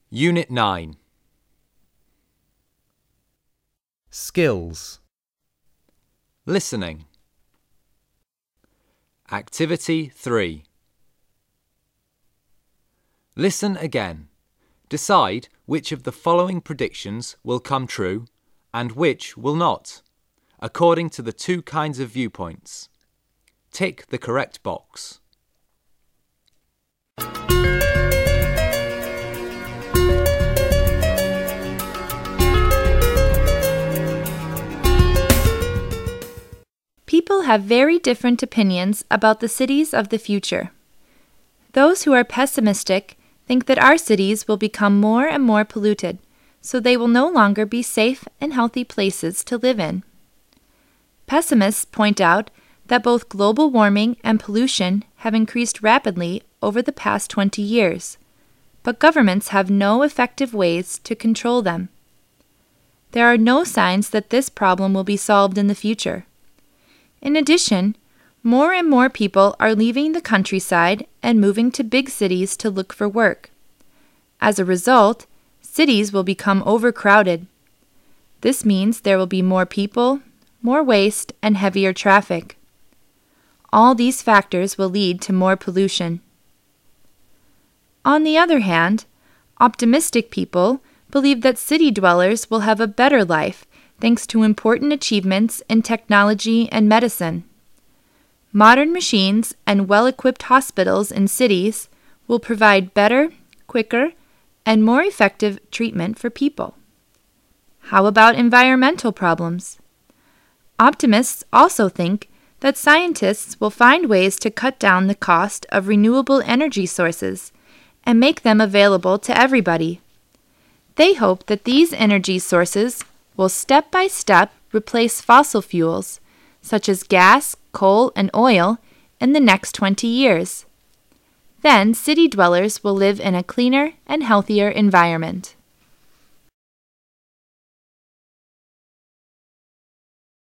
Unit 9. Skills. Listening. Activity 3. Listen again. Decide which of the following predictions will come true and which will not, according to the two kinds of viewpoints. Tick the correct box. People have very different opinions about the cities of the future. Those who are pessimistic think that our cities will become more and more polluted, so they will no longer be safe and healthy places to live in. Pessimists point out that both global warming and pollution have increased rapidly over the past 20 years, but governments have no effective ways to control them. There are no signs that this problem will be solved in the future. In addition, more and more people are leaving the countryside and moving to big cities to look for work. As a result, cities will become overcrowded. This means there will be more people, more waste, and heavier traffic. All these factors will lead to more pollution. On the other hand, optimistic people believe that city dwellers will have a better life thanks to important achievements in technology and medicine. Modern machines and well-equipped hospitals in cities will provide better, quicker, and more effective treatment for people. How about environmental problems? Optimists also think that scientists will find ways to cut down the cost of renewable energy sources and make them available to everybody. They hope that these energy sources will step by step replace fossil fuels, such as gas, coal, and oil, in the next 20 years. Then city dwellers will live in a cleaner and healthier environment.